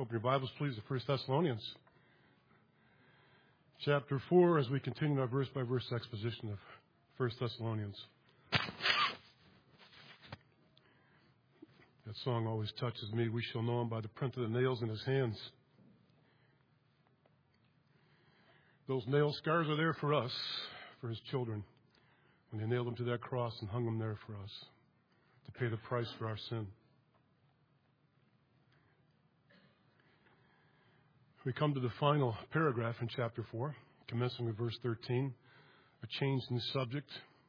Open your Bibles, please, to 1 Thessalonians. Chapter 4, as we continue our verse-by-verse exposition of 1 Thessalonians. That song always touches me. We shall know him by the print of the nails in his hands. Those nail scars are there for us, for his children, when they nailed him to that cross and hung him there for us to pay the price for our sin. We come to the final paragraph in chapter 4, commencing with verse 13, a change in subject,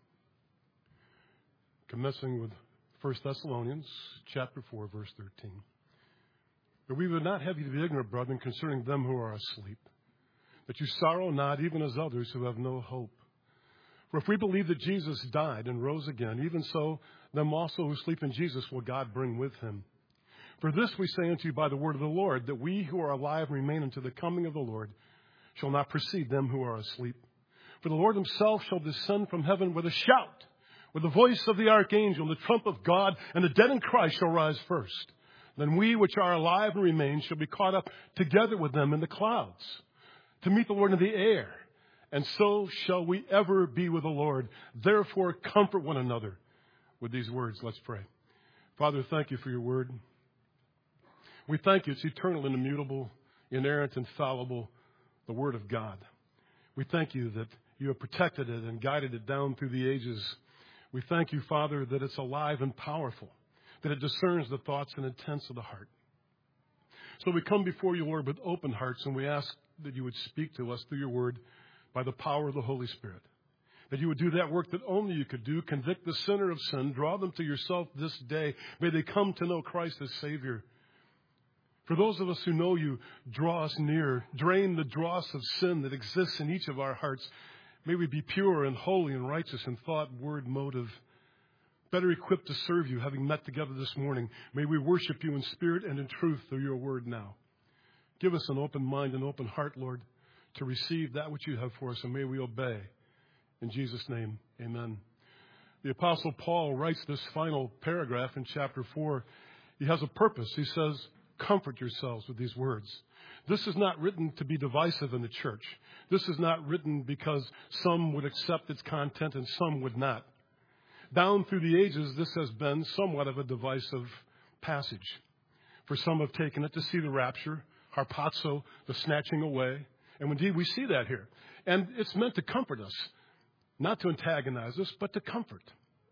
commencing with 1 Thessalonians chapter 4, verse 13. But we would not have you to be ignorant, brethren, concerning them who are asleep, that you sorrow not, even as others who have no hope. For if we believe that Jesus died and rose again, even so, them also who sleep in Jesus will God bring with him. For this we say unto you by the word of the Lord, that we who are alive and remain unto the coming of the Lord shall not precede them who are asleep. For the Lord himself shall descend from heaven with a shout, with the voice of the archangel, and the trump of God, and the dead in Christ shall rise first. Then we which are alive and remain shall be caught up together with them in the clouds, to meet the Lord in the air. And so shall we ever be with the Lord. Therefore comfort one another with these words. Let's pray. Father, thank you for your word. We thank you. It's eternal and immutable, inerrant and fallible, the Word of God. We thank you that you have protected it and guided it down through the ages. We thank you, Father, that it's alive and powerful, that it discerns the thoughts and intents of the heart. So we come before you, Lord, with open hearts, and we ask that you would speak to us through your word by the power of the Holy Spirit, that you would do that work that only you could do, convict the sinner of sin, draw them to yourself this day. May they come to know Christ as Savior. For those of us who know you, draw us near. Drain the dross of sin that exists in each of our hearts. May we be pure and holy and righteous in thought, word, motive. Better equipped to serve you, having met together this morning. May we worship you in spirit and in truth through your word now. Give us an open mind and open heart, Lord, to receive that which you have for us, and may we obey. In Jesus' name, amen. The Apostle Paul writes this final paragraph in chapter 4. He has a purpose. He says, comfort yourselves with these words. This is not written to be divisive in the church. This is not written because some would accept its content and some would not. Down through the ages, this has been somewhat of a divisive passage. For some have taken it to see the rapture, harpazo, the snatching away. And indeed, we see that here. And it's meant to comfort us, not to antagonize us, but to comfort.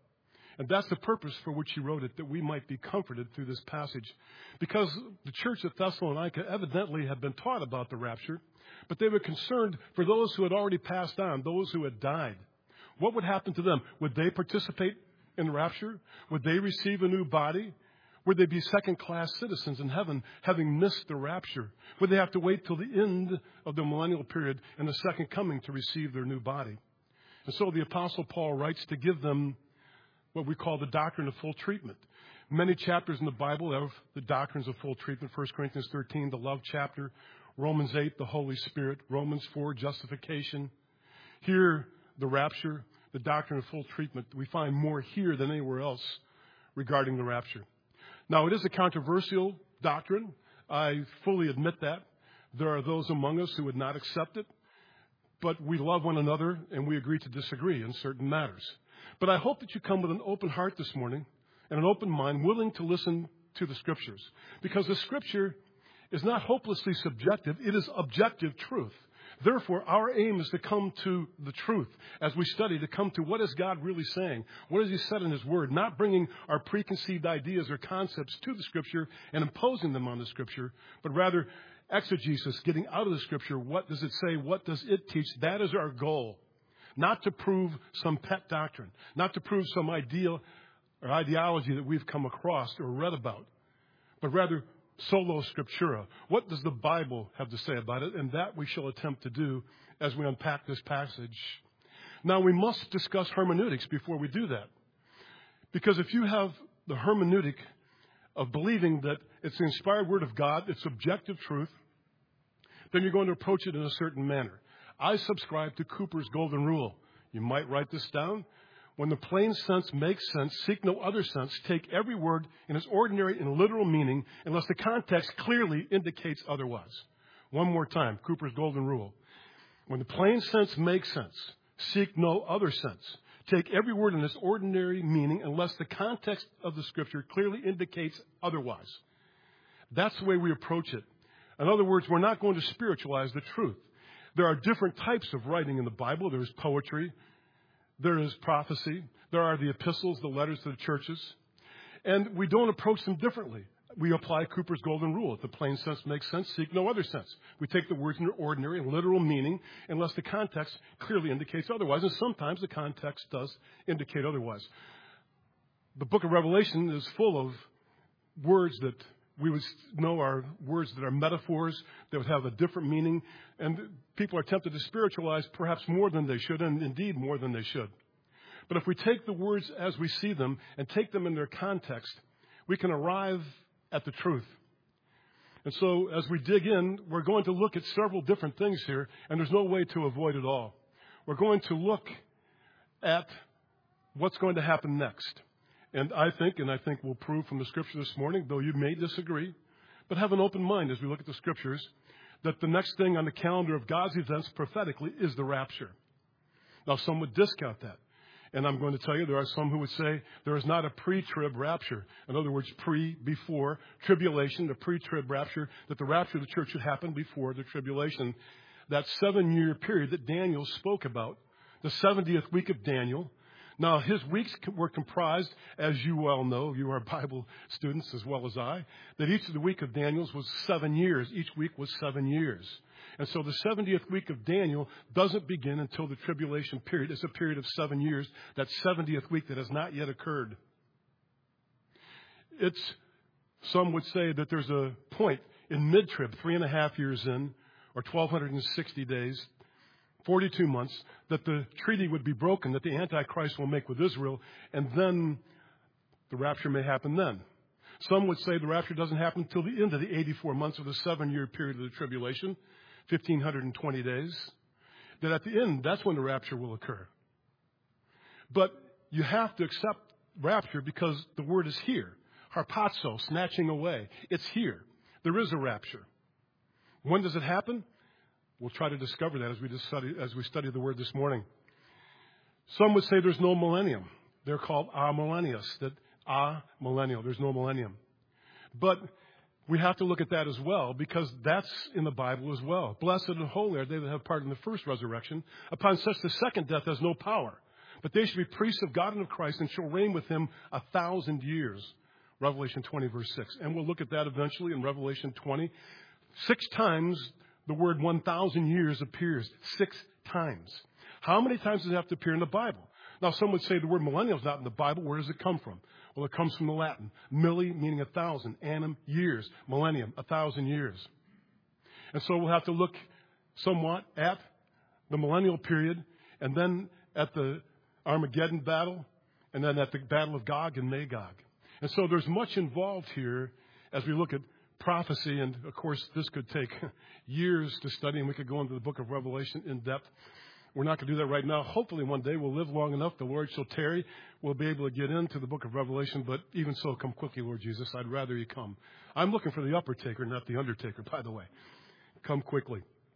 And that's the purpose for which he wrote it, that we might be comforted through this passage. Because the church at Thessalonica evidently had been taught about the rapture, but they were concerned for those who had already passed on, those who had died. What would happen to them? Would they participate in the rapture? Would they receive a new body? Would they be second-class citizens in heaven, having missed the rapture? Would they have to wait till the end of the millennial period and the second coming to receive their new body? And so the Apostle Paul writes to give them what we call the doctrine of full treatment. Many chapters in the Bible have the doctrines of full treatment. 1 Corinthians 13, the love chapter. Romans 8, the Holy Spirit. Romans 4, justification. Here, the rapture, the doctrine of full treatment. We find more here than anywhere else regarding the rapture. Now, it is a controversial doctrine. I fully admit that. There are those among us who would not accept it. But we love one another, and we agree to disagree in certain matters. But I hope that you come with an open heart this morning and an open mind, willing to listen to the Scriptures. Because the Scripture is not hopelessly subjective. It is objective truth. Therefore, our aim is to come to the truth as we study, to come to what is God really saying? What has he said in his word? Not bringing our preconceived ideas or concepts to the Scripture and imposing them on the Scripture, but rather exegesis, getting out of the Scripture. What does it say? What does it teach? That is our goal. Not to prove some pet doctrine, not to prove some ideal or ideology that we've come across or read about, but rather solo scriptura. What does the Bible have to say about it? And that we shall attempt to do as we unpack this passage. Now, we must discuss hermeneutics before we do that. Because if you have the hermeneutic of believing that it's the inspired word of God, it's objective truth, then you're going to approach it in a certain manner. I subscribe to Cooper's golden rule. You might write this down. When the plain sense makes sense, seek no other sense. Take every word in its ordinary and literal meaning unless the context clearly indicates otherwise. One more time, Cooper's golden rule. When the plain sense makes sense, seek no other sense. Take every word in its ordinary meaning unless the context of the Scripture clearly indicates otherwise. That's the way we approach it. In other words, we're not going to spiritualize the truth. There are different types of writing in the Bible. There's poetry. There is prophecy. There are the epistles, the letters to the churches. And we don't approach them differently. We apply Cooper's golden rule. If the plain sense makes sense, seek no other sense. We take the words in their ordinary and literal meaning unless the context clearly indicates otherwise. And sometimes the context does indicate otherwise. The book of Revelation is full of words that we would know are words that are metaphors, that would have a different meaning. And people are tempted to spiritualize perhaps more than they should, and indeed more than they should. But if we take the words as we see them and take them in their context, we can arrive at the truth. And so as we dig in, we're going to look at several different things here, and there's no way to avoid it all. We're going to look at what's going to happen next. And I think we'll prove from the Scripture this morning, though you may disagree, but have an open mind as we look at the Scriptures, that the next thing on the calendar of God's events prophetically is the rapture. Now, some would discount that. And I'm going to tell you, there are some who would say there is not a pre-trib rapture. In other words, before, tribulation, the pre-trib rapture, that the rapture of the church should happen before the tribulation. That 7-year period that Daniel spoke about, the 70th week of Daniel. Now, his weeks were comprised, as you well know, you are Bible students as well as I, that each of the week of Daniel's was 7 years. Each week was 7 years. And so the 70th week of Daniel doesn't begin until the tribulation period. It's a period of 7 years, that 70th week that has not yet occurred. Some would say that there's a point in mid-trib, 3.5 years in, or 1,260 days, 42 months, that the treaty would be broken, that the Antichrist will make with Israel, and then the rapture may happen then. Some would say the rapture doesn't happen until the end of the 84 months of the 7-year period of the tribulation, 1,520 days, that at the end, that's when the rapture will occur. But you have to accept rapture because the word is here. Harpazo, snatching away. It's here. There is a rapture. When does it happen? We'll try to discover that as we study the word this morning. Some would say there's no millennium. They're called amillennialists, that millennial. There's no millennium. But we have to look at that as well, because that's in the Bible as well. Blessed and holy are they that have part in the first resurrection. Upon such the second death has no power. But they shall be priests of God and of Christ and shall reign with him 1,000 years. Revelation 20, verse 6. And we'll look at that eventually in Revelation 20. 6 times the word 1,000 years appears. 6 times. How many times does it have to appear in the Bible? Now, some would say the word millennial is not in the Bible. Where does it come from? Well, it comes from the Latin. Milli, meaning 1,000. Annum, years. Millennium, 1,000 years. And so we'll have to look somewhat at the millennial period, and then at the Armageddon battle, and then at the battle of Gog and Magog. And so there's much involved here as we look at prophecy. And, of course, this could take years to study, and we could go into the book of Revelation in depth. We're not going to do that right now. Hopefully one day we'll live long enough. The Lord shall tarry. We'll be able to get into the book of Revelation. But even so, come quickly, Lord Jesus. I'd rather you come. I'm looking for the upper taker, not the undertaker, by the way. Come quickly.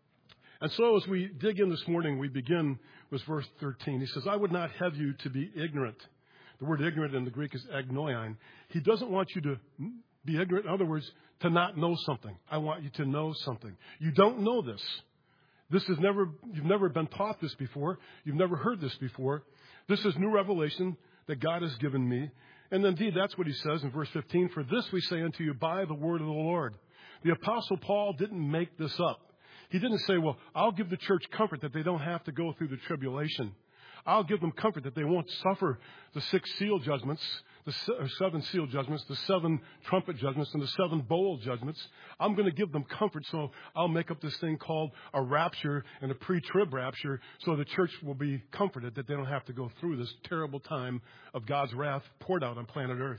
And so as we dig in this morning, we begin with verse 13. He says, I would not have you to be ignorant. The word ignorant in the Greek is agnoion. He doesn't want you to be ignorant. In other words, to not know something. I want you to know something. You don't know this. You've never been taught this before. You've never heard this before. This is new revelation that God has given me. And indeed, that's what he says in verse 15. For this we say unto you by the word of the Lord. The Apostle Paul didn't make this up. He didn't say, well, I'll give the church comfort that they don't have to go through the tribulation. I'll give them comfort that they won't suffer the 6 seal judgments, the 7 seal judgments, the 7 trumpet judgments, and the 7 bowl judgments. I'm going to give them comfort, so I'll make up this thing called a rapture and a pre-trib rapture, so the church will be comforted that they don't have to go through this terrible time of God's wrath poured out on planet Earth.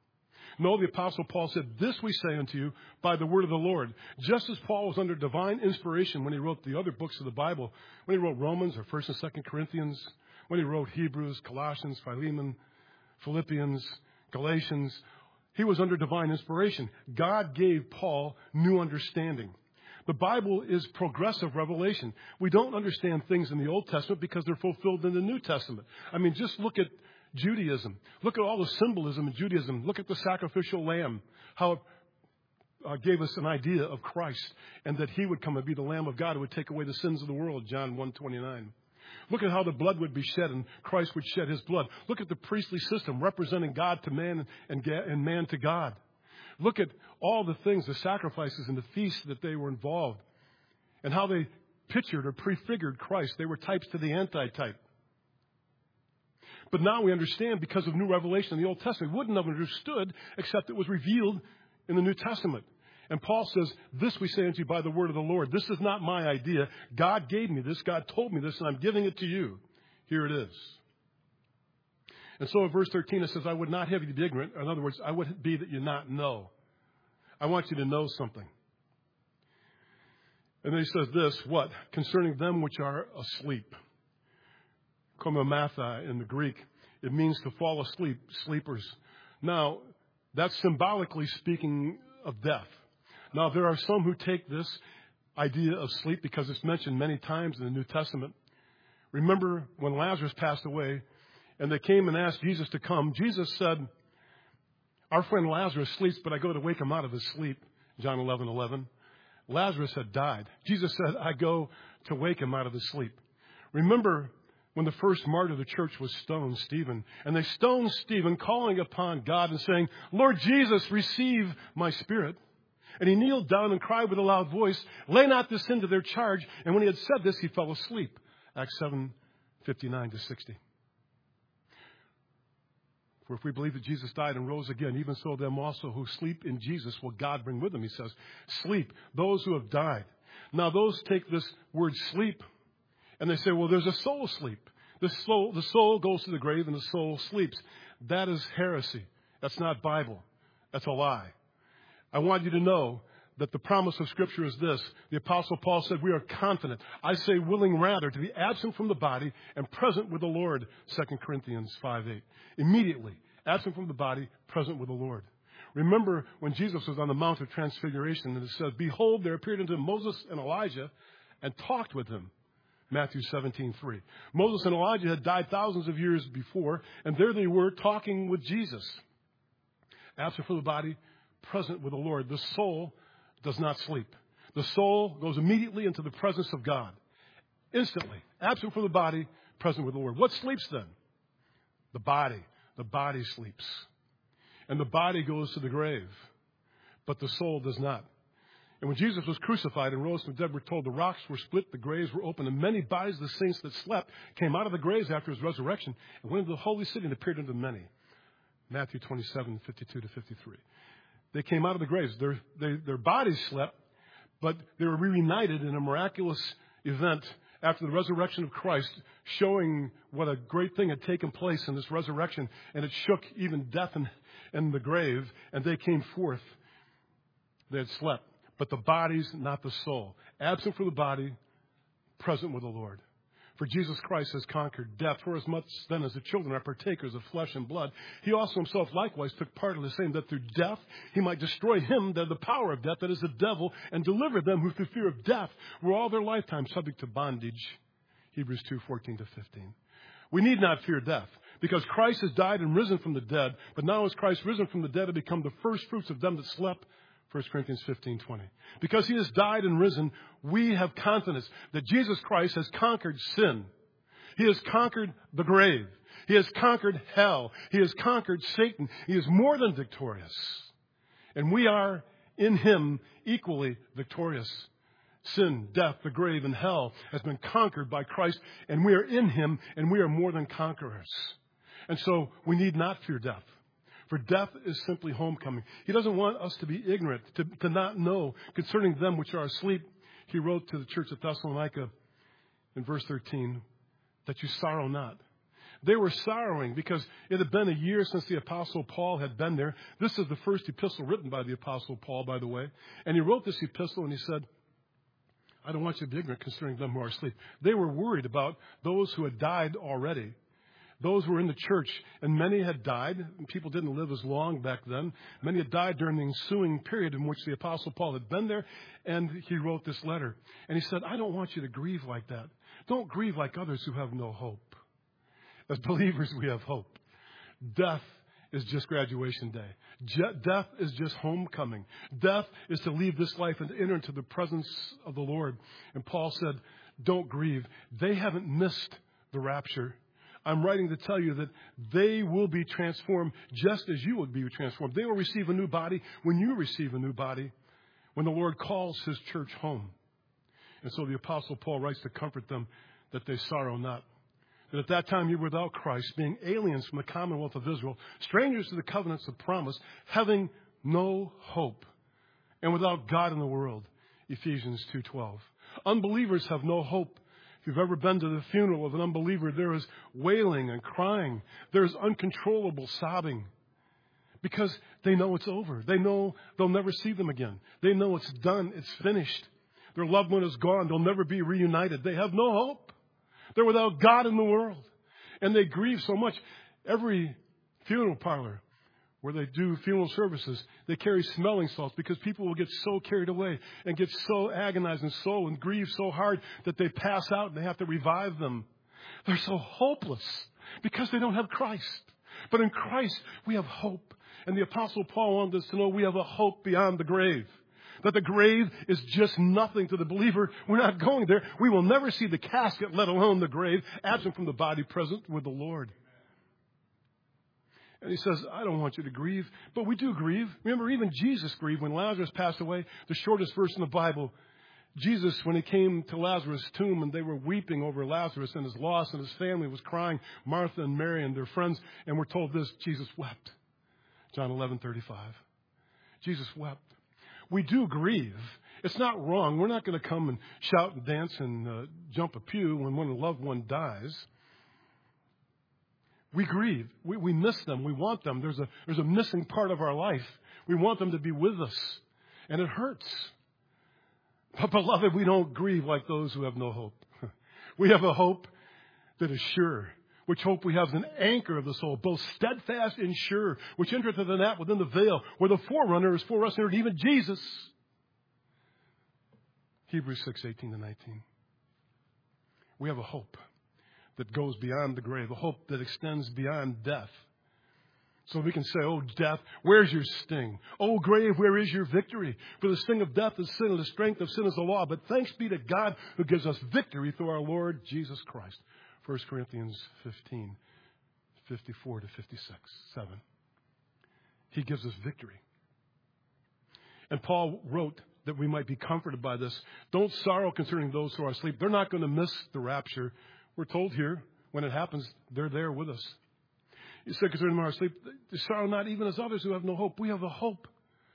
No, the Apostle Paul said, this we say unto you by the word of the Lord. Just as Paul was under divine inspiration when he wrote the other books of the Bible, when he wrote Romans or 1st and 2nd Corinthians, when he wrote Hebrews, Colossians, Philemon, Philippians, Galatians. He was under divine inspiration. God gave Paul new understanding. The Bible is progressive revelation. We don't understand things in the Old Testament because they're fulfilled in the New Testament. I mean, just look at Judaism. Look at all the symbolism in Judaism. Look at the sacrificial lamb, how it gave us an idea of Christ and that he would come and be the Lamb of God who would take away the sins of the world, John 1:29. Look at how the blood would be shed and Christ would shed his blood. Look at the priestly system representing God to man and man to God. Look at all the things, the sacrifices and the feasts that they were involved and how they pictured or prefigured Christ. They were types to the antitype. But now we understand because of new revelation in the Old Testament. We wouldn't have understood except it was revealed in the New Testament. And Paul says, this we say unto you by the word of the Lord. This is not my idea. God gave me this. God told me this, and I'm giving it to you. Here it is. And so in verse 13 it says, I would not have you be ignorant. In other words, I would be that you not know. I want you to know something. And then he says this, what? Concerning them which are asleep. Komamatha in the Greek, it means to fall asleep, sleepers. Now, that's symbolically speaking of death. Now, there are some who take this idea of sleep because it's mentioned many times in the New Testament. Remember when Lazarus passed away and they came and asked Jesus to come, Jesus said, our friend Lazarus sleeps, but I go to wake him out of his sleep, John 11:11. Lazarus had died. Jesus said, I go to wake him out of his sleep. Remember when the first martyr of the church was stoned, Stephen, and they stoned Stephen, calling upon God and saying, Lord Jesus, receive my spirit. And he kneeled down and cried with a loud voice, lay not this sin to their charge. And when he had said this, he fell asleep. Acts 7:59-60. For if we believe that Jesus died and rose again, even so them also who sleep in Jesus will God bring with them, he says. Sleep, those who have died. Now those take this word sleep and they say, well, there's a soul asleep. The soul goes to the grave and the soul sleeps. That is heresy. That's not Bible. That's a lie. I want you to know that the promise of Scripture is this. The Apostle Paul said, we are confident. I say willing rather to be absent from the body and present with the Lord, 2 Corinthians 5:8. Immediately, absent from the body, present with the Lord. Remember when Jesus was on the Mount of Transfiguration and it says, behold, there appeared unto Moses and Elijah and talked with him. Matthew 17:3. Moses and Elijah had died thousands of years before, and there they were talking with Jesus. Absent from the body, present with the Lord. The soul does not sleep. The soul goes immediately into the presence of God. Instantly. Absent from the body, present with the Lord. What sleeps then? The body. The body sleeps. And the body goes to the grave. But the soul does not. And when Jesus was crucified and rose from the dead, we're told the rocks were split, the graves were open, and many bodies of the saints that slept came out of the graves after his resurrection and went into the holy city and appeared unto many. Matthew 27:52-53. They came out of the graves. Their bodies slept, but they were reunited in a miraculous event after the resurrection of Christ, showing what a great thing had taken place in this resurrection, and it shook even death and the grave, and they came forth. They had slept. But the body's not the soul. Absent from the body, present with the Lord. For Jesus Christ has conquered death. For as much then as the children are partakers of flesh and blood, he also himself likewise took part in the same, that through death he might destroy him that had the power of death, that is the devil, and deliver them who through fear of death were all their lifetime subject to bondage. Hebrews 2:14-15. We need not fear death, because Christ has died and risen from the dead. But now as Christ risen from the dead to become the first fruits of them that slept, 1 Corinthians 15:20. Because he has died and risen, we have confidence that Jesus Christ has conquered sin. He has conquered the grave. He has conquered hell. He has conquered Satan. He is more than victorious. And we are in him equally victorious. Sin, death, the grave, and hell has been conquered by Christ. And we are in him, and we are more than conquerors. And so we need not fear death. For death is simply homecoming. He doesn't want us to be ignorant, to not know concerning them which are asleep. He wrote to the church of Thessalonica in verse 13, that you sorrow not. They were sorrowing because it had been a year since the Apostle Paul had been there. This is the first epistle written by the Apostle Paul, by the way. And he wrote this epistle and he said, I don't want you to be ignorant concerning them who are asleep. They were worried about those who had died already. Those who were in the church, and many had died. People didn't live as long back then. Many had died during the ensuing period in which the Apostle Paul had been there, and he wrote this letter. And he said, I don't want you to grieve like that. Don't grieve like others who have no hope. As believers, we have hope. Death is just graduation day. Death is just homecoming. Death is to leave this life and enter into the presence of the Lord. And Paul said, don't grieve. They haven't missed the rapture. I'm writing to tell you that they will be transformed just as you will be transformed. They will receive a new body when you receive a new body, when the Lord calls his church home. And so the Apostle Paul writes to comfort them that they sorrow not. That at that time you were without Christ, being aliens from the commonwealth of Israel, strangers to the covenants of promise, having no hope, and without God in the world. Ephesians 2:12. Unbelievers have no hope. If you've ever been to the funeral of an unbeliever, there is wailing and crying. There is uncontrollable sobbing because they know it's over. They know they'll never see them again. They know it's done. It's finished. Their loved one is gone. They'll never be reunited. They have no hope. They're without God in the world. And they grieve so much. Every funeral parlor where they do funeral services, they carry smelling salts because people will get so carried away and get so agonized and grieve so hard that they pass out and they have to revive them. They're so hopeless because they don't have Christ. But in Christ, we have hope. And the Apostle Paul wanted us to know we have a hope beyond the grave. That the grave is just nothing to the believer. We're not going there. We will never see the casket, let alone the grave, absent from the body, present with the Lord. And he says, I don't want you to grieve. But we do grieve. Remember, even Jesus grieved when Lazarus passed away. The shortest verse in the Bible. Jesus, when he came to Lazarus' tomb and they were weeping over Lazarus and his loss and his family was crying, Martha and Mary and their friends, and we're told this, Jesus wept. John 11:35. Jesus wept. We do grieve. It's not wrong. We're not going to come and shout and dance and jump a pew when a loved one dies. We grieve. We miss them. We want them. There's a missing part of our life. We want them to be with us. And it hurts. But beloved, we don't grieve like those who have no hope. We have a hope that is sure, which hope we have is an anchor of the soul, both steadfast and sure, which entereth the net within the veil, where the forerunner is for us, and even Jesus. Hebrews 6:18-19. We have a hope that goes beyond the grave, a hope that extends beyond death. So we can say, oh, death, where's your sting? Oh, grave, where is your victory? For the sting of death is sin, and the strength of sin is the law. But thanks be to God who gives us victory through our Lord Jesus Christ. 1 Corinthians 15:54-56, 7. He gives us victory. And Paul wrote that we might be comforted by this. Don't sorrow concerning those who are asleep. They're not going to miss the rapture. We're told here, when it happens, they're there with us. He said, concerning them who are asleep, sorrow not even as others who have no hope. We have a hope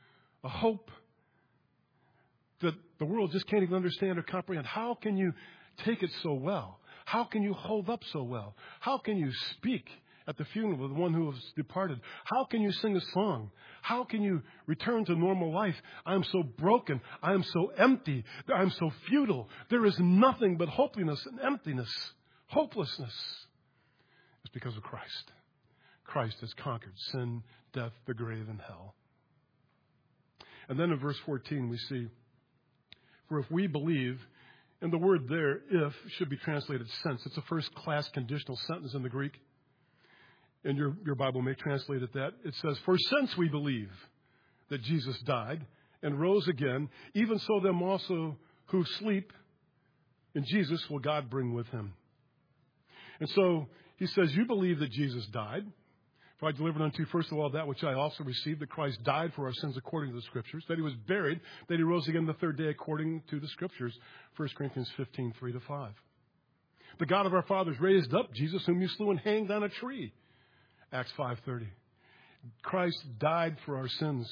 that the world just can't even understand or comprehend. How can you take it so well? How can you hold up so well? How can you speak at the funeral of the one who has departed? How can you sing a song? How can you return to normal life? I'm so broken. I'm so empty. I'm so futile. There is nothing but hopelessness and emptiness, hopelessness. It's because of Christ. Christ has conquered sin, death, the grave, and hell. And then in verse 14 we see, for if we believe, and the word there, if, should be translated since. It's a first-class conditional sentence in the Greek. And your Bible may translate it that. It says, for since we believe that Jesus died and rose again, even so them also who sleep in Jesus will God bring with him. And so he says, you believe that Jesus died. For I delivered unto you, first of all, that which I also received, that Christ died for our sins according to the Scriptures, that he was buried, that he rose again the third day according to the Scriptures, 1 Corinthians 15:3-5. The God of our fathers raised up Jesus, whom you slew and hanged on a tree, Acts 5:30. Christ died for our sins.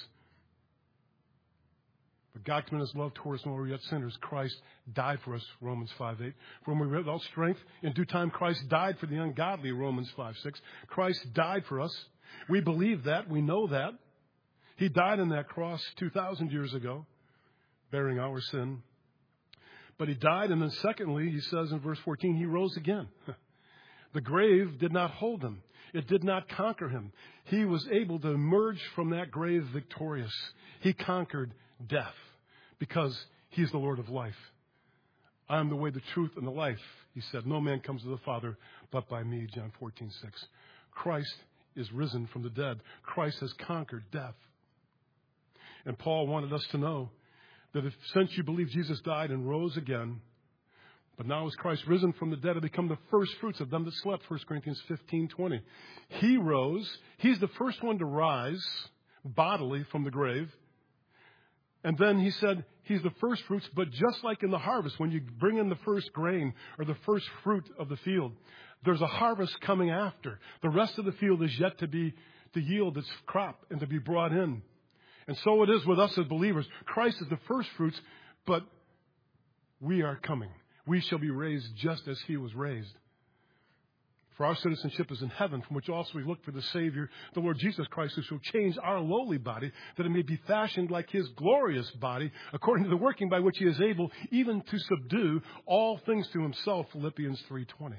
But God commended his love towards us when we were yet sinners. Christ died for us, Romans 5:8. For when we were without strength, in due time Christ died for the ungodly, Romans 5:6. Christ died for us. We believe that. We know that. He died on that cross 2,000 years ago, bearing our sin. But he died, and then secondly, he says in verse 14, he rose again. The grave did not hold him. It did not conquer him. He was able to emerge from that grave victorious. He conquered death because he's the Lord of life. I am the way, the truth, and the life, he said. No man comes to the Father but by me, John 14:6. Christ is risen from the dead. Christ has conquered death. And Paul wanted us to know that if since you believe Jesus died and rose again, but now is Christ risen from the dead and become the first fruits of them that slept, 1 Corinthians 15:20. He rose. He's the first one to rise bodily from the grave. And then he said he's the first fruits, but just like in the harvest, when you bring in the first grain or the first fruit of the field, there's a harvest coming after. The rest of the field is yet to yield its crop and to be brought in. And so it is with us as believers. Christ is the first fruits, but we are coming. We shall be raised just as he was raised. For our citizenship is in heaven, from which also we look for the Savior, the Lord Jesus Christ, who shall change our lowly body, that it may be fashioned like his glorious body, according to the working by which he is able even to subdue all things to himself, Philippians 3:20.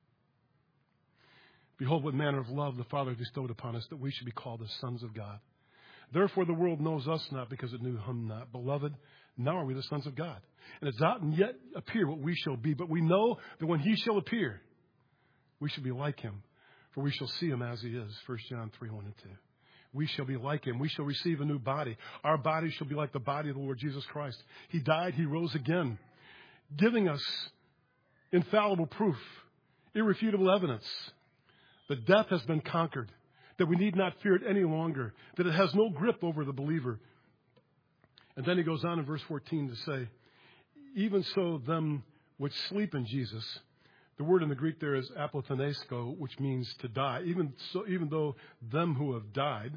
Behold, what manner of love the Father bestowed upon us, that we should be called the sons of God. Therefore the world knows us not, because it knew him not. Beloved, now are we the sons of God. And it's not yet appear what we shall be, but we know that when he shall appear, we shall be like him, for we shall see him as he is. 1 John 3:1-2. We shall be like him. We shall receive a new body. Our body shall be like the body of the Lord Jesus Christ. He died, he rose again, giving us infallible proof, irrefutable evidence that death has been conquered, that we need not fear it any longer, that it has no grip over the believer. And then he goes on in verse 14 to say, even so them which sleep in Jesus. The word in the Greek there is apothenesko, which means to die. Even though them who have died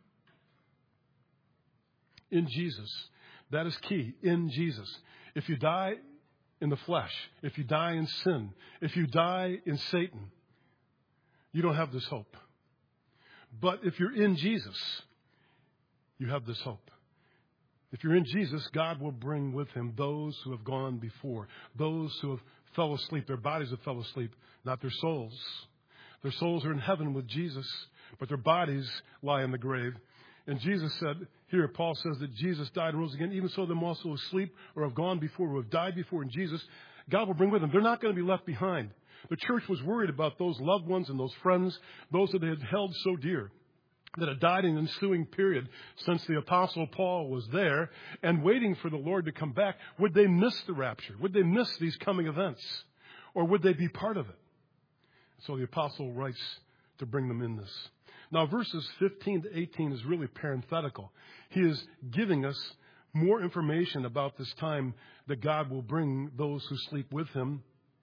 in Jesus, that is key, in Jesus. If you die in the flesh, if you die in sin, if you die in Satan, you don't have this hope. But if you're in Jesus, you have this hope. If you're in Jesus, God will bring with him those who have gone before, those who have fell asleep. Their bodies have fell asleep, not their souls. Their souls are in heaven with Jesus, but their bodies lie in the grave. And Jesus said, here Paul says that Jesus died and rose again, even so them also who asleep or have gone before, who have died before in Jesus, God will bring with them. They're not going to be left behind. The church was worried about those loved ones and those friends, those that they had held so dear, that had died in the ensuing period since the Apostle Paul was there and waiting for the Lord to come back. Would they miss the rapture? Would they miss these coming events? Or would they be part of it? So the Apostle writes to bring them in this. Now, verses 15-18 is really parenthetical. He is giving us more information about this time that God will bring those who sleep with him.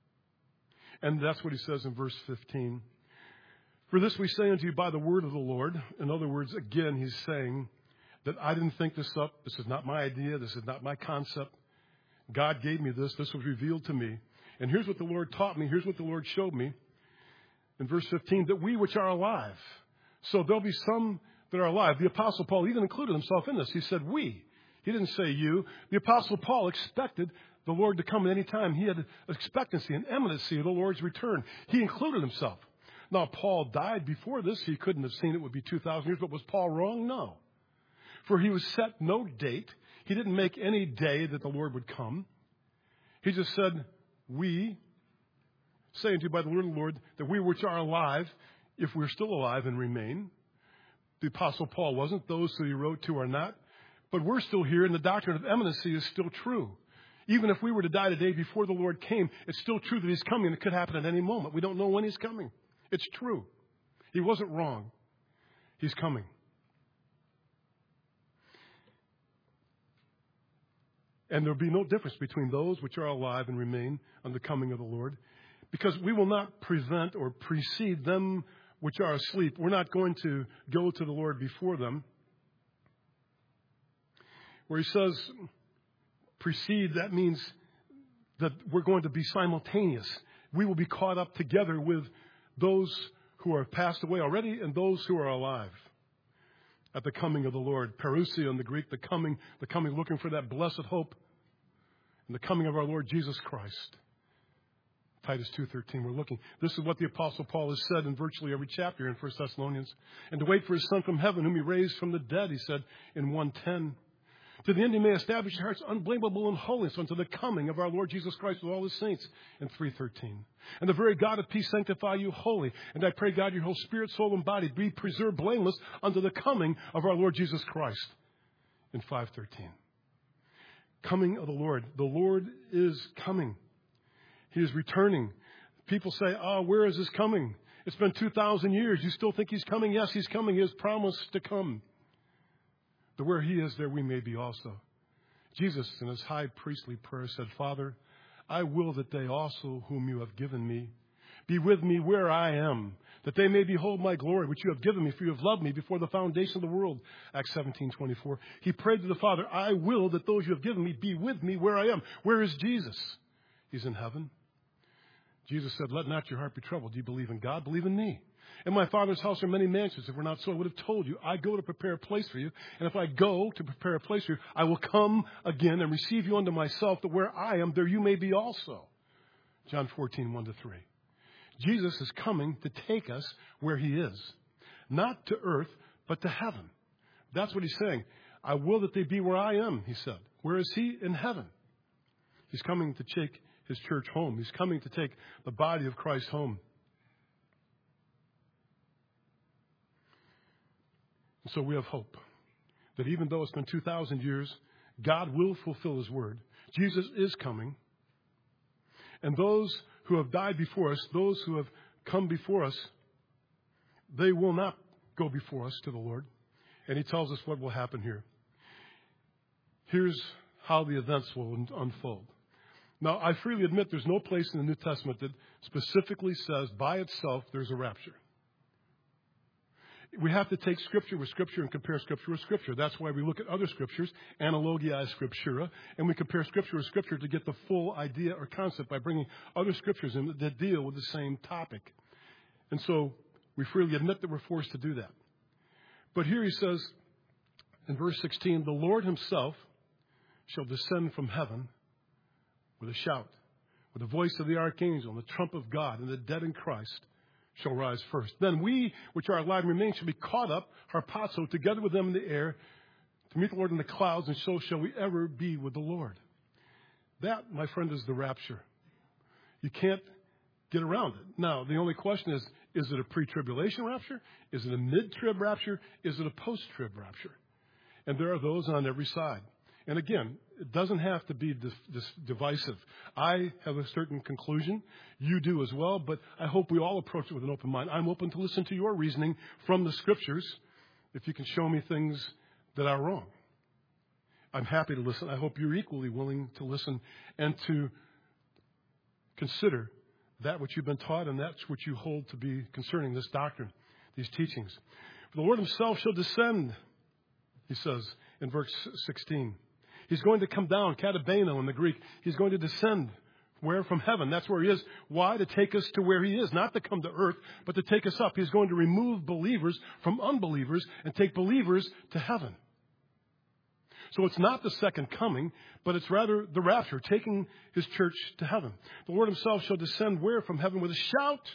And that's what he says in verse 15. For this we say unto you by the word of the Lord. In other words, again, he's saying that I didn't think this up. This is not my idea. This is not my concept. God gave me this. This was revealed to me. And here's what the Lord taught me. Here's what the Lord showed me. In verse 15, that we which are alive. So there'll be some that are alive. The Apostle Paul even included himself in this. He said we. He didn't say you. The Apostle Paul expected the Lord to come at any time. He had expectancy and imminency of the Lord's return. He included himself. Now, Paul died before this. He couldn't have seen it would be 2,000 years. But was Paul wrong? No. For he was set no date. He didn't make any day that the Lord would come. He just said, we, say unto you by the word of the Lord, that we which are alive, if we're still alive and remain. The Apostle Paul wasn't. Those that he wrote to are not. But we're still here, and the doctrine of imminency is still true. Even if we were to die the day before the Lord came, it's still true that he's coming, and it could happen at any moment. We don't know when he's coming. It's true. He wasn't wrong. He's coming. And there'll be no difference between those which are alive and remain on the coming of the Lord, because we will not prevent or precede them which are asleep. We're not going to go to the Lord before them. Where he says precede, that means that we're going to be simultaneous. We will be caught up together with those who have passed away already and those who are alive at the coming of the Lord. Parousia in the Greek, the coming looking for that blessed hope. and the coming of our Lord Jesus Christ. Titus 2:13, we're looking. This is what the Apostle Paul has said in virtually every chapter in 1 Thessalonians. And to wait for his Son from heaven, whom he raised from the dead, he said in 1:10. To the end he may establish your hearts unblameable in holiness unto the coming of our Lord Jesus Christ with all his saints in 3:13. And the very God of peace sanctify you wholly. And I pray, God, your whole spirit, soul, and body be preserved blameless unto the coming of our Lord Jesus Christ in 5:13. Coming of the Lord. The Lord is coming. He is returning. People say, where is his coming? It's been 2,000 years. You still think he's coming? Yes, he's coming. He has promised to come. But where he is, there we may be also. Jesus, in his high priestly prayer, said, Father, I will that they also whom you have given me be with me where I am, that they may behold my glory, which you have given me, for you have loved me before the foundation of the world. Acts 17:24. He prayed to the Father, I will that those you have given me be with me where I am. Where is Jesus? He's in heaven. Jesus said, let not your heart be troubled. Do you believe in God? Believe in me. In my Father's house are many mansions. If we're not so, I would have told you. I go to prepare a place for you. And if I go to prepare a place for you, I will come again and receive you unto myself, that where I am, there you may be also. John 14:1-3. Jesus is coming to take us where he is. Not to earth, but to heaven. That's what he's saying. I will that they be where I am, he said. Where is he? In heaven. He's coming to take his church home. He's coming to take the body of Christ home. And so we have hope that even though it's been 2,000 years, God will fulfill his word. Jesus is coming. And those who have died before us, those who have come before us, they will not go before us to the Lord. And he tells us what will happen here. Here's how the events will unfold. Now, I freely admit there's no place in the New Testament that specifically says by itself there's a rapture. We have to take Scripture with Scripture and compare Scripture with Scripture. That's why we look at other Scriptures, analogiae scriptura, and we compare Scripture with Scripture to get the full idea or concept by bringing other Scriptures in that deal with the same topic. And so we freely admit that we're forced to do that. But here he says in verse 16, the Lord himself shall descend from heaven with a shout, with the voice of the archangel and the trump of God, and the dead in Christ shall rise first. Then we, which are alive and remain, shall be caught up, harpazo, together with them in the air, to meet the Lord in the clouds, and so shall we ever be with the Lord. That, my friend, is the rapture. You can't get around it. Now, the only question is it a pre-tribulation rapture? Is it a mid-trib rapture? Is it a post-trib rapture? And there are those on every side. And again, it doesn't have to be divisive. I have a certain conclusion. You do as well. But I hope we all approach it with an open mind. I'm open to listen to your reasoning from the Scriptures if you can show me things that are wrong. I'm happy to listen. I hope you're equally willing to listen and to consider that which you've been taught and that's what you hold to be concerning this doctrine, these teachings. For the Lord himself shall descend, he says in verse 16. He's going to come down, katabeno in the Greek. He's going to descend. Where? From heaven. That's where he is. Why? To take us to where he is. Not to come to earth, but to take us up. He's going to remove believers from unbelievers and take believers to heaven. So it's not the second coming, but it's rather the rapture, taking his church to heaven. The Lord himself shall descend where? From heaven with a shout.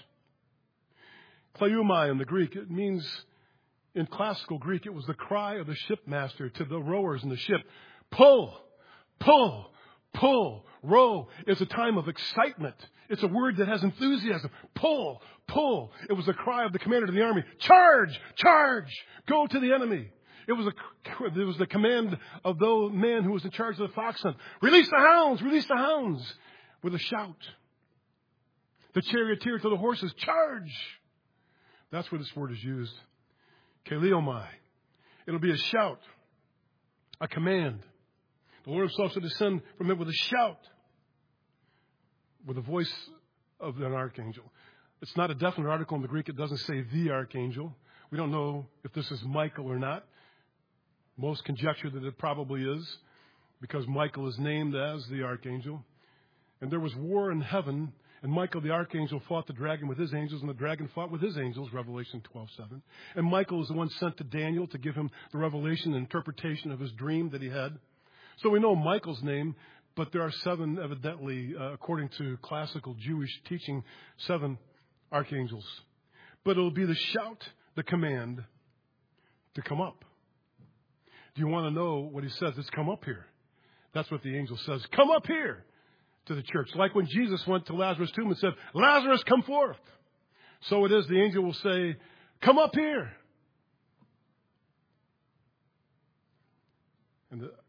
Kleumai in the Greek. It means, in classical Greek, it was the cry of the shipmaster to the rowers in the ship. Pull, pull, pull, row. It's a time of excitement. It's a word that has enthusiasm. Pull, pull. It was the cry of the commander of the army. Charge, charge, go to the enemy. It was the command of the man who was in charge of the fox hunt. Release the hounds, release the hounds, with a shout. The charioteer to the horses, charge. That's where this word is used. Keleomai. It'll be a shout, a command. The Lord himself shall descend from it with a shout, with the voice of an archangel. It's not a definite article in the Greek. It doesn't say the archangel. We don't know if this is Michael or not. Most conjecture that it probably is, because Michael is named as the archangel. And there was war in heaven, and Michael the archangel fought the dragon with his angels, and the dragon fought with his angels, Revelation 12:7. And Michael is the one sent to Daniel to give him the revelation and interpretation of his dream that he had. So we know Michael's name, But there are seven, evidently, according to classical Jewish teaching, seven archangels. But it'll be the shout, the command to come up. Do you want to know what he says? It's come up here. That's what the angel says. Come up here to the church. Like when Jesus went to Lazarus' tomb and said, Lazarus, come forth. So it is, the angel will say, come up here. And the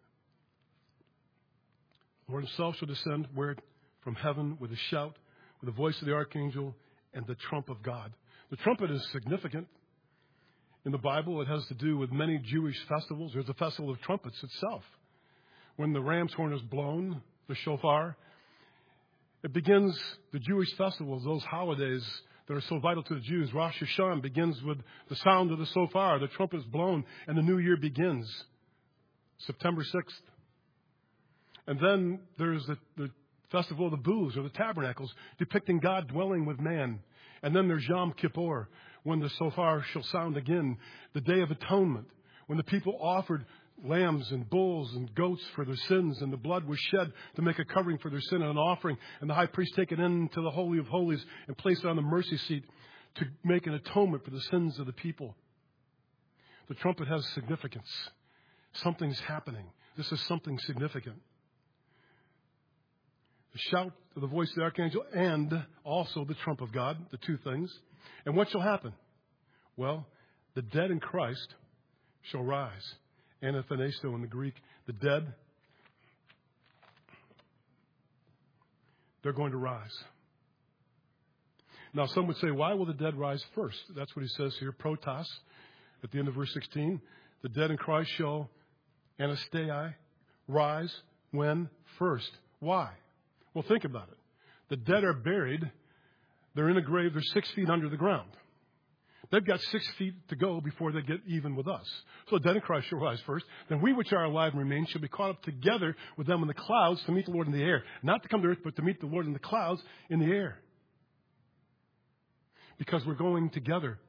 Lord himself shall descend from heaven with a shout, with the voice of the archangel, and the trump of God. The trumpet is significant. In the Bible, it has to do with many Jewish festivals. There's the Festival of Trumpets itself. When the ram's horn is blown, the shofar, it begins the Jewish festivals, those holidays that are so vital to the Jews. Rosh Hashanah begins with the sound of the shofar. The trumpet is blown, and the new year begins, September 6th. And then there's the Festival of the Booths, or the Tabernacles, depicting God dwelling with man. And then there's Yom Kippur, when the shofar shall sound again, the Day of Atonement, when the people offered lambs and bulls and goats for their sins, and the blood was shed to make a covering for their sin and an offering, and the high priest take it into the Holy of Holies and place it on the mercy seat to make an atonement for the sins of the people. The trumpet has significance. Something's happening. This is something significant. The shout of the voice of the archangel and also the trump of God, the two things. And what shall happen? Well, the dead in Christ shall rise. Anathanasto in the Greek, the dead, they're going to rise. Now, some would say, why will the dead rise first? That's what he says here, protos, at the end of verse 16. The dead in Christ shall, anastei, rise when? First. Why? Well, think about it. The dead are buried. They're in a grave. They're 6 feet under the ground. They've got 6 feet to go before they get even with us. So the dead in Christ shall rise first. Then we which are alive and remain shall be caught up together with them in the clouds to meet the Lord in the air. Not to come to earth, but to meet the Lord in the clouds in the air. Because we're going together.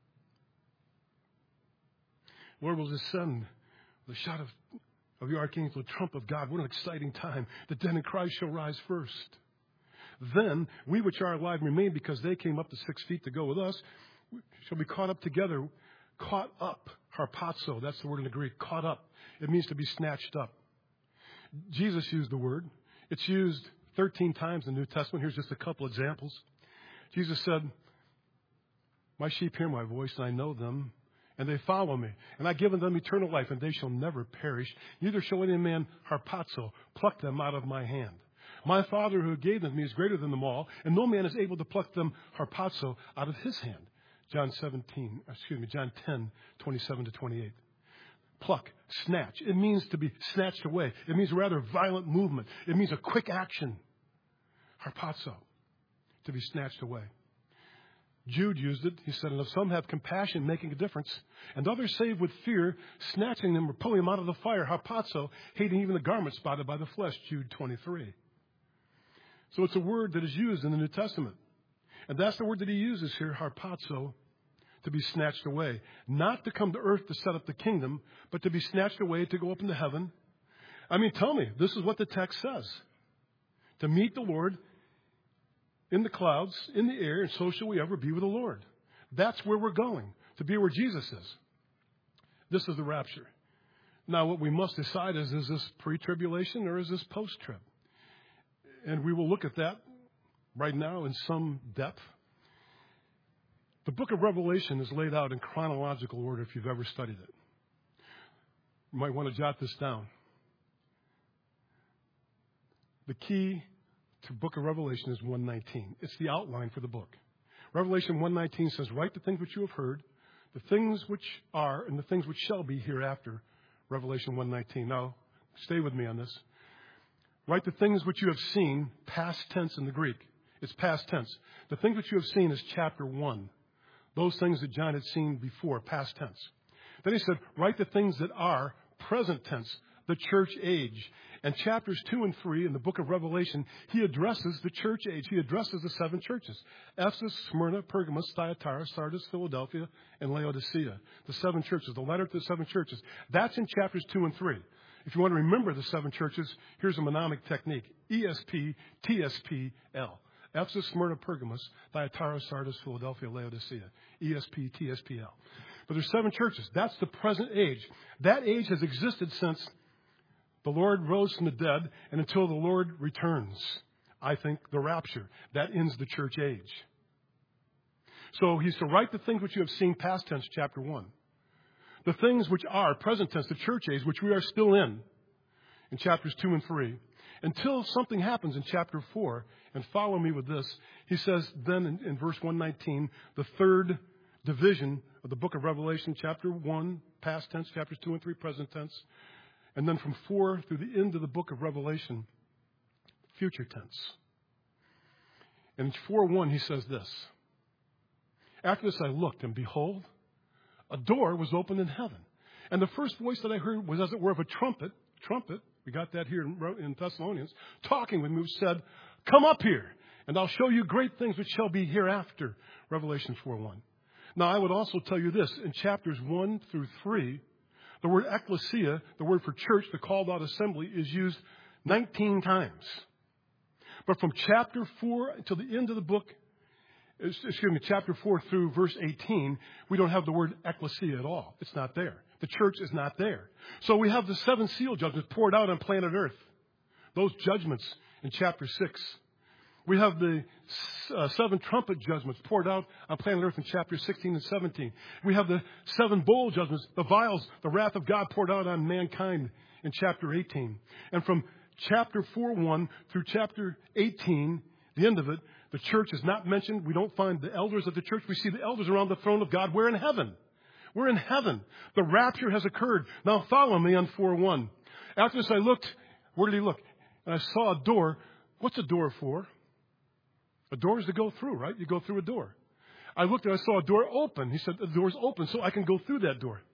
Lord will descend with the shout of the archangel, the trump of God. What an exciting time. The dead in Christ shall rise first. Then we which are alive and remain, because they came up to 6 feet to go with us, shall be caught up together. Caught up. Harpazo. That's the word in the Greek. Caught up. It means to be snatched up. Jesus used the word. It's used 13 times in the New Testament. Here's just a couple examples. Jesus said, my sheep hear my voice, and I know them, and they follow me. And I've given them eternal life, and they shall never perish. Neither shall any man, harpazo, pluck them out of my hand. My Father who gave them to me is greater than them all, and no man is able to pluck them, harpazo, out of his hand. John 10, 27 to 28. Pluck, snatch. It means to be snatched away. It means a rather violent movement. It means a quick action. Harpazo, to be snatched away. Jude used it. He said, and if some have compassion, making a difference, and others save with fear, snatching them or pulling them out of the fire, harpazo, hating even the garment spotted by the flesh, Jude 23. So it's a word that is used in the New Testament. And that's the word that he uses here, harpazo, to be snatched away. Not to come to earth to set up the kingdom, but to be snatched away to go up into heaven. I mean, tell me, this is what the text says. To meet the Lord in the clouds, in the air, and so shall we ever be with the Lord. That's where we're going, to be where Jesus is. This is the rapture. Now, what we must decide is this pre-tribulation or is this post-trib? And we will look at that right now in some depth. The book of Revelation is laid out in chronological order if you've ever studied it. You might want to jot this down. The key to the book of Revelation is 1:19. It's the outline for the book. Revelation 1:19 says, write the things which you have heard, the things which are, and the things which shall be hereafter. Revelation 1:19. Now, stay with me on this. Write the things which you have seen, past tense in the Greek. It's past tense. The things which you have seen is chapter 1. Those things that John had seen before, past tense. Then he said, write the things that are, present tense, the church age. And chapters 2 and 3 in the book of Revelation, he addresses the church age. He addresses the 7 churches. Ephesus, Smyrna, Pergamos, Thyatira, Sardis, Philadelphia, and Laodicea. The 7 churches, the letter to the 7 churches. That's in chapters 2 and 3. If you want to remember the 7 churches, here's a mnemonic technique. ESP, TSP, L. Ephesus, Smyrna, Pergamos, Thyatira, Sardis, Philadelphia, Laodicea. ESP, TSP, L. But there's 7 churches. That's the present age. That age has existed since the Lord rose from the dead and until the Lord returns. I think the rapture. That ends the church age. So he's to write the things which you have seen, past tense, chapter 1. The things which are, present tense, the church age, which we are still in chapters 2 and 3. Until something happens in chapter 4, and follow me with this. He says then in verse 119, the third division of the book of Revelation, chapter 1, past tense, chapters 2 and 3, present tense. And then from 4 through the end of the book of Revelation, future tense. And in 4:1, he says this. After this I looked, and behold, a door was opened in heaven. And the first voice that I heard was as it were of a trumpet. We got that here in Thessalonians. Talking with me, who said, come up here, and I'll show you great things which shall be hereafter. Revelation 4:1. Now, I would also tell you this. In chapters 1 through 3, the word ecclesia, the word for church, the called out assembly, is used 19 times. But from chapter 4 until the end of the book, chapter 4 through verse 18, we don't have the word ecclesia at all. It's not there. The church is not there. So we have the 7 seal judgments poured out on planet Earth. Those judgments in chapter 6. We have the 7 trumpet judgments poured out on planet Earth in chapter 16 and 17. We have the 7 bowl judgments, the vials, the wrath of God poured out on mankind in chapter 18. And from chapter 4:1 through chapter 18, the end of it, the church is not mentioned. We don't find the elders of the church. We see the elders around the throne of God. We're in heaven. We're in heaven. The rapture has occurred. Now follow me on 4:1. After this I looked. Where did he look? And I saw a door. What's a door for? A door is to go through, right? You go through a door. I looked and I saw a door open. He said, the door's open so I can go through that door.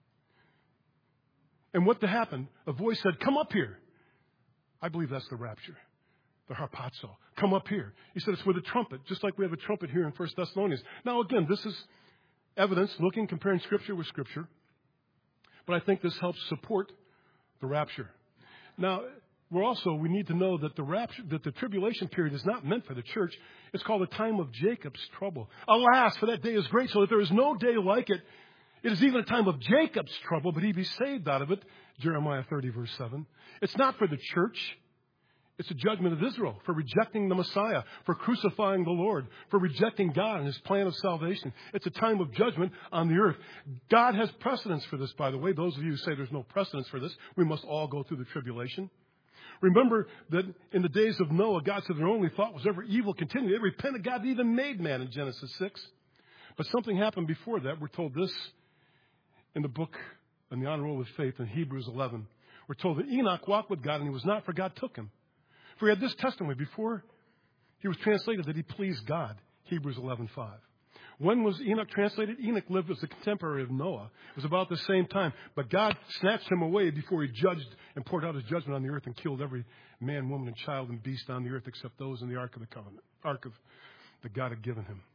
And what happened? A voice said, come up here. I believe that's the rapture. The harpazo. Come up here. He said it's with a trumpet, just like we have a trumpet here in 1 Thessalonians. Now, again, this is evidence, comparing Scripture with Scripture. But I think this helps support the rapture. Now, we need to know that the tribulation period is not meant for the church. It's called the time of Jacob's trouble. Alas, for that day is great, so that there is no day like it. It is even a time of Jacob's trouble, but he be saved out of it. Jeremiah 30, verse 7. It's not for the church. It's a judgment of Israel for rejecting the Messiah, for crucifying the Lord, for rejecting God and his plan of salvation. It's a time of judgment on the earth. God has precedence for this, by the way. Those of you who say there's no precedence for this, we must all go through the tribulation. Remember that in the days of Noah, God said their only thought was ever evil continually. They repented. God even made man in Genesis 6. But something happened before that. We're told this in the book, in the Honor Roll of Faith in Hebrews 11. We're told that Enoch walked with God and he was not, for God took him. For he had this testimony before he was translated that he pleased God. Hebrews 11:5. When was Enoch translated? Enoch lived as a contemporary of Noah. It was about the same time. But God snatched him away before he judged and poured out his judgment on the earth and killed every man, woman, and child and beast on the earth except those in the Ark of the Covenant, Ark of that God had given him.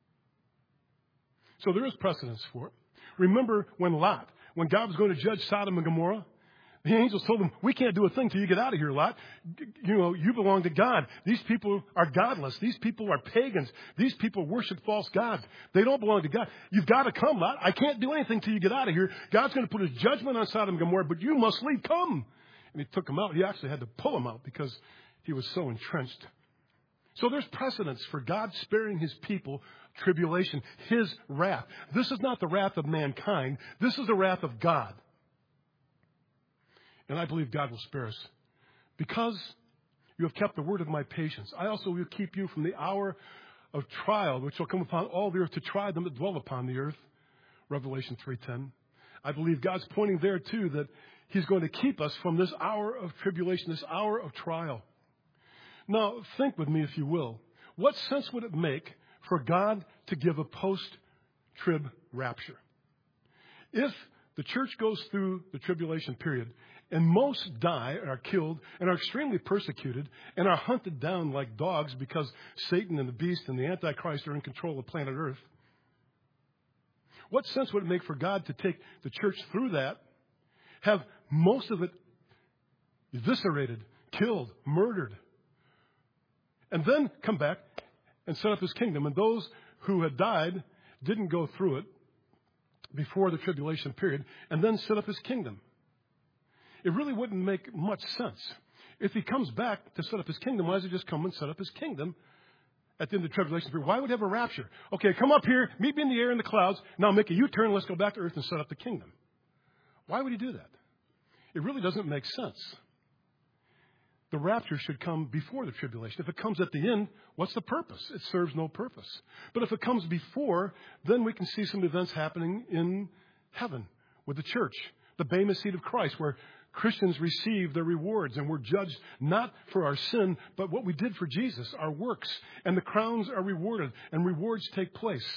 So there is precedence for it. Remember when God was going to judge Sodom and Gomorrah, the angels told him, we can't do a thing till you get out of here, Lot. You belong to God. These people are godless. These people are pagans. These people worship false gods. They don't belong to God. You've got to come, Lot. I can't do anything till you get out of here. God's going to put his judgment on Sodom and Gomorrah, but you must leave. Come. And he took him out. He actually had to pull him out because he was so entrenched. So there's precedence for God sparing his people tribulation, his wrath. This is not the wrath of mankind. This is the wrath of God. And I believe God will spare us. Because you have kept the word of my patience, I also will keep you from the hour of trial, which will come upon all the earth to try them that dwell upon the earth. Revelation 3:10. I believe God's pointing there, too, that he's going to keep us from this hour of tribulation, this hour of trial. Now, think with me, if you will. What sense would it make for God to give a post-trib rapture? If the church goes through the tribulation period, and most die and are killed and are extremely persecuted and are hunted down like dogs because Satan and the beast and the Antichrist are in control of planet Earth. What sense would it make for God to take the church through that, have most of it eviscerated, killed, murdered, and then come back and set up his kingdom. And those who had died didn't go through it before the tribulation period and then set up his kingdom. It really wouldn't make much sense. If he comes back to set up his kingdom, why does he just come and set up his kingdom at the end of the tribulation period? Why would he have a rapture? Okay, come up here, meet me in the air in the clouds. Now make a U-turn, let's go back to earth and set up the kingdom. Why would he do that? It really doesn't make sense. The rapture should come before the tribulation. If it comes at the end, what's the purpose? It serves no purpose. But if it comes before, then we can see some events happening in heaven with the church, the Bema seat of Christ, where Christians receive their rewards, and we're judged not for our sin, but what we did for Jesus, our works. And the crowns are rewarded, and rewards take place.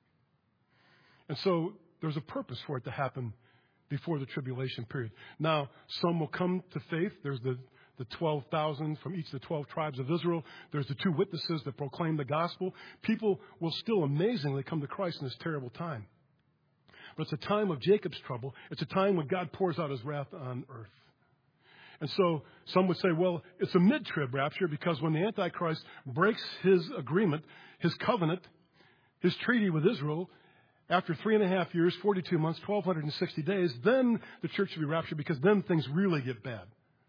And so there's a purpose for it to happen before the tribulation period. Now, some will come to faith. There's the 12,000 from each of the 12 tribes of Israel. There's the 2 witnesses that proclaim the gospel. People will still amazingly come to Christ in this terrible time. But it's a time of Jacob's trouble. It's a time when God pours out his wrath on earth. And so some would say, well, it's a mid-trib rapture because when the Antichrist breaks his agreement, his covenant, his treaty with Israel, after 3.5 years, 42 months, 1,260 days, then the church will be raptured because then things really get bad.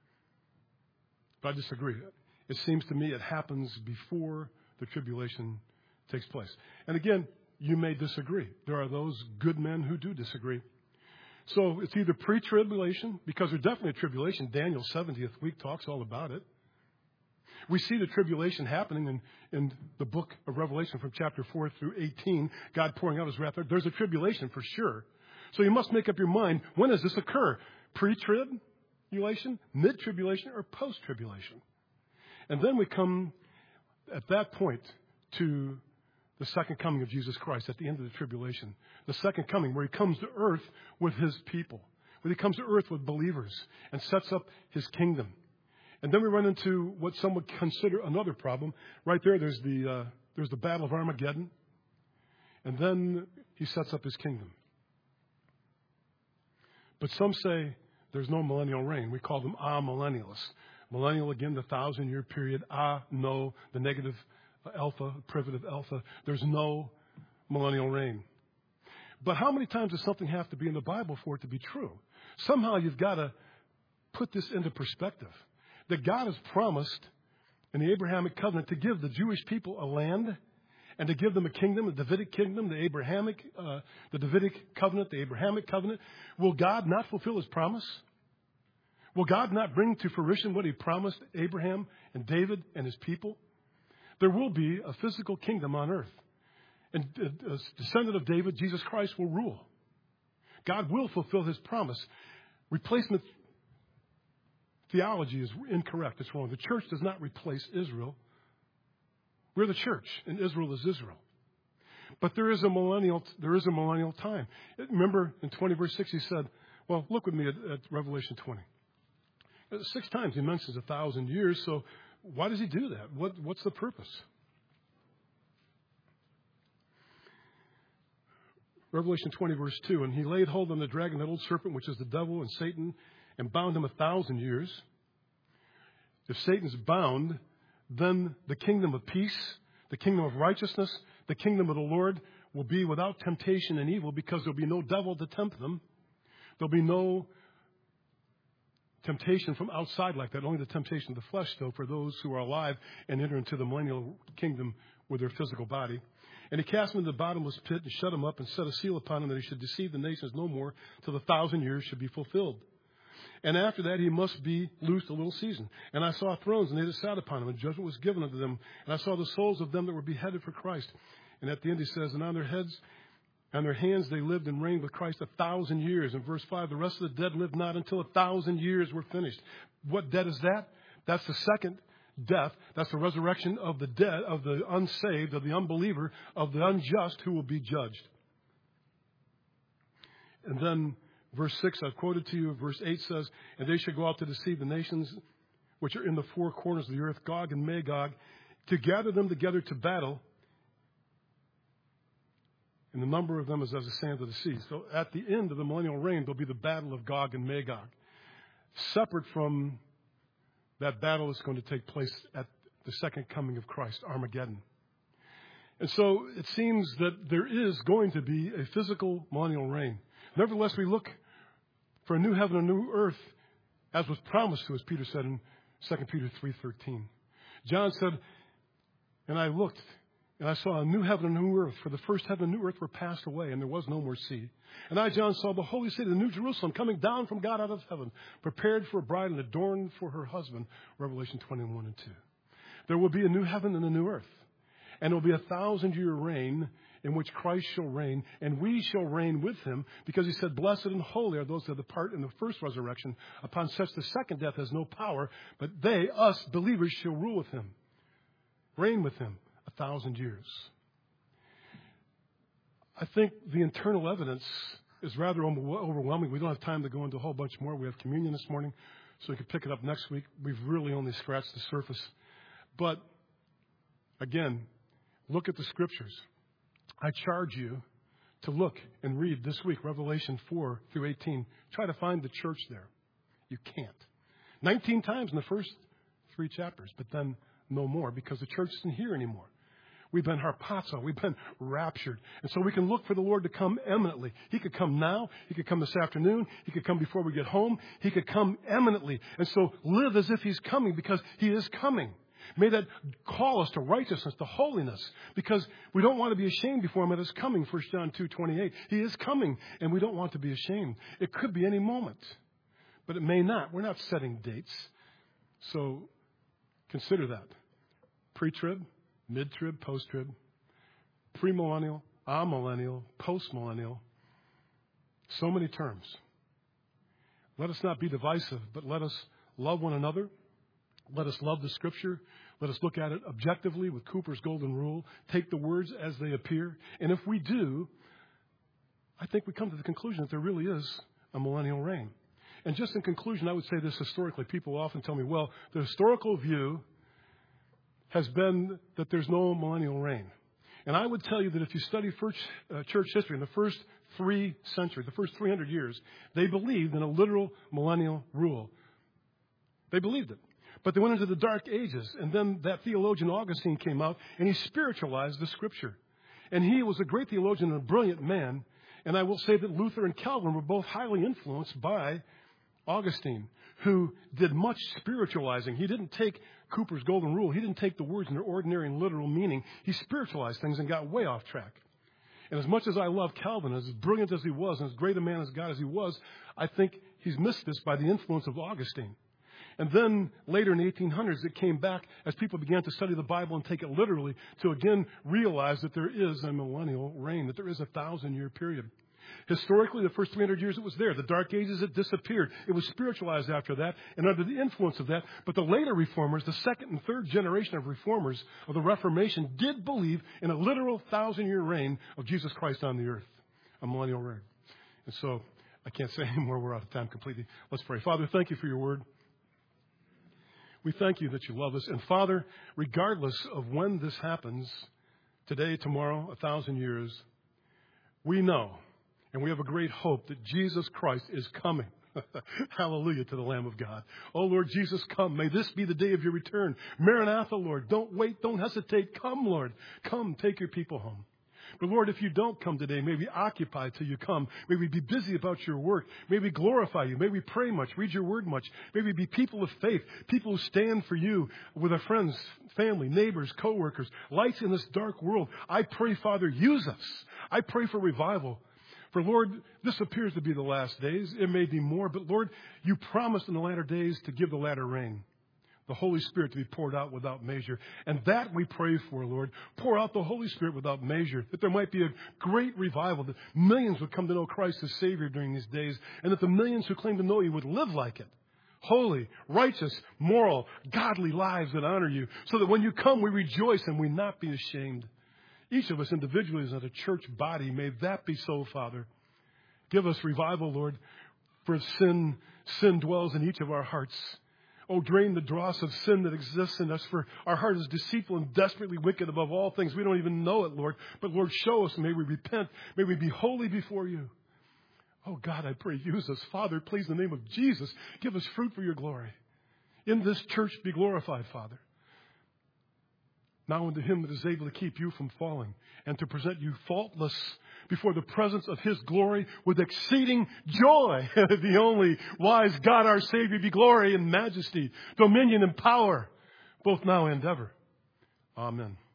But I disagree. It seems to me it happens before the tribulation takes place. And again, you may disagree. There are those good men who do disagree. So it's either pre-tribulation, because there's definitely a tribulation. Daniel's 70th week talks all about it. We see the tribulation happening in the book of Revelation from chapter 4 through 18, God pouring out his wrath. There's a tribulation for sure. So you must make up your mind, when does this occur? Pre-tribulation, mid-tribulation, or post-tribulation? And then we come at that point to the second coming of Jesus Christ at the end of the tribulation. The second coming where he comes to earth with his people. Where he comes to earth with believers and sets up his kingdom. And then we run into what some would consider another problem. Right there's the Battle of Armageddon. And then he sets up his kingdom. But some say there's no millennial reign. We call them amillennialists. Millennial, again, the 1,000-year period. No, the negative alpha, privative alpha. There's no millennial reign. But how many times does something have to be in the Bible for it to be true? Somehow you've got to put this into perspective. That God has promised in the Abrahamic covenant to give the Jewish people a land and to give them a kingdom, a Davidic kingdom, the Davidic covenant, the Abrahamic covenant. Will God not fulfill his promise? Will God not bring to fruition what he promised Abraham and David and his people? There will be a physical kingdom on earth. And a descendant of David, Jesus Christ, will rule. God will fulfill his promise. Replacement theology is incorrect. It's wrong. The church does not replace Israel. We're the church, and Israel is Israel. But there is a millennial time. Remember, in 20 verse 6, he said, well, look with me at Revelation 20. 6 times he mentions 1,000 years, so why does he do that? What's the purpose? Revelation 20, verse 2, and he laid hold on the dragon, that old serpent, which is the devil and Satan, and bound him 1,000 years. If Satan's bound, then the kingdom of peace, the kingdom of righteousness, the kingdom of the Lord will be without temptation and evil, because there'll be no devil to tempt them. There'll be no temptation from outside like that, only the temptation of the flesh, though, for those who are alive and enter into the millennial kingdom with their physical body. And he cast him into the bottomless pit and shut him up and set a seal upon him that he should deceive the nations no more till the 1,000 years should be fulfilled. And after that he must be loosed a little season. And I saw thrones, and they that sat upon them, and judgment was given unto them. And I saw the souls of them that were beheaded for Christ. And at the end he says, and on their heads, on their hands they lived and reigned with Christ 1,000 years. In verse 5, the rest of the dead lived not until 1,000 years were finished. What death is that? That's the second death. That's the resurrection of the dead, of the unsaved, of the unbeliever, of the unjust who will be judged. And then verse 6, I've quoted to you. Verse 8 says, and they shall go out to deceive the nations which are in the four corners of the earth, Gog and Magog, to gather them together to battle. And the number of them is as the sand of the sea. So at the end of the millennial reign, there'll be the battle of Gog and Magog. Separate from That battle is going to take place at the second coming of Christ, Armageddon. And so it seems that there is going to be a physical millennial reign. Nevertheless, we look for a new heaven and a new earth, as was promised to us, Peter said in 2 Peter 3:13. John said, and I looked, and I saw a new heaven and a new earth, for the first heaven and new earth were passed away, and there was no more sea. And I, John, saw the holy city, the new Jerusalem, coming down from God out of heaven, prepared for a bride and adorned for her husband, Revelation 21 and 2. There will be a new heaven and a new earth. And it will be a 1,000-year reign in which Christ shall reign, and we shall reign with him, because he said, blessed and holy are those that depart in the first resurrection. Upon such the second death has no power, but they, us, believers, shall rule with him, reign with him 1,000 years. I think the internal evidence is rather overwhelming. We don't have time to go into a whole bunch more. We have communion this morning, so we can pick it up next week. We've really only scratched the surface. But, again, look at the Scriptures. I charge you to look and read this week, Revelation 4 through 18. Try to find the church there. You can't. 19 times in the first 3 chapters, but then no more, because the church isn't here anymore. We've been harpazo. We've been raptured. And so we can look for the Lord to come eminently. He could come now. He could come this afternoon. He could come before we get home. He could come eminently. And so live as if he's coming, because he is coming. May that call us to righteousness, to holiness, because we don't want to be ashamed before him at his coming, 1 John 2:28. He is coming, and we don't want to be ashamed. It could be any moment, but it may not. We're not setting dates. So consider that. Pre-trib, mid-trib, post-trib, premillennial, amillennial, postmillennial. So many terms. Let us not be divisive, but let us love one another. Let us love the Scripture. Let us look at it objectively with Cooper's golden rule. Take the words as they appear. And if we do, I think we come to the conclusion that there really is a millennial reign. And just in conclusion, I would say this historically. People often tell me, well, the historical view has been that there's no millennial reign. And I would tell you that if you study church history in the first 3 centuries, the first 300 years, they believed in a literal millennial rule. They believed it. But they went into the Dark Ages, and then that theologian Augustine came out, and he spiritualized the Scripture. And he was a great theologian and a brilliant man, and I will say that Luther and Calvin were both highly influenced by Augustine, who did much spiritualizing. He didn't take Cooper's golden rule. He didn't take the words in their ordinary and literal meaning. He spiritualized things and got way off track. And as much as I love Calvin, as brilliant as he was, and as great a man as God as he was, I think he's missed this by the influence of Augustine. And then later in the 1800s, it came back as people began to study the Bible and take it literally to again realize that there is a millennial reign, that there is a 1,000-year period. Historically, the first 300 years it was there. The Dark Ages, it disappeared. It was spiritualized after that and under the influence of that. But the later reformers, the second and third generation of reformers of the Reformation, did believe in a literal 1,000-year reign of Jesus Christ on the earth, a millennial reign. And so I can't say anymore. We're out of time completely. Let's pray. Father, thank you for your word. We thank you that you love us. And Father, regardless of when this happens, today, tomorrow, 1,000 years, we know and we have a great hope that Jesus Christ is coming. Hallelujah to the Lamb of God. Oh, Lord Jesus, come. May this be the day of your return. Maranatha, Lord. Don't wait. Don't hesitate. Come, Lord. Come, take your people home. But Lord, if you don't come today, may we occupy till you come. May we be busy about your work. May we glorify you. May we pray much, read your word much. May we be people of faith, people who stand for you with our friends, family, neighbors, co-workers, lights in this dark world. I pray, Father, use us. I pray for revival. For Lord, this appears to be the last days. It may be more, but Lord, you promised in the latter days to give the latter rain, the Holy Spirit to be poured out without measure. And that we pray for, Lord. Pour out the Holy Spirit without measure, that there might be a great revival, that millions would come to know Christ as Savior during these days, and that the millions who claim to know you would live like it. Holy, righteous, moral, godly lives that honor you, so that when you come, we rejoice and we not be ashamed. Each of us individually as a church body, may that be so, Father. Give us revival, Lord, for sin dwells in each of our hearts. Oh, drain the dross of sin that exists in us, for our heart is deceitful and desperately wicked above all things. We don't even know it, Lord. But, Lord, show us. May we repent. May we be holy before you. Oh, God, I pray, use us. Father, please, in the name of Jesus, give us fruit for your glory. in this church be glorified, Father. Now unto him that is able to keep you from falling and to present you faultless before the presence of his glory with exceeding joy. The only wise God, our Savior, be glory and majesty, dominion and power, both now and ever. Amen.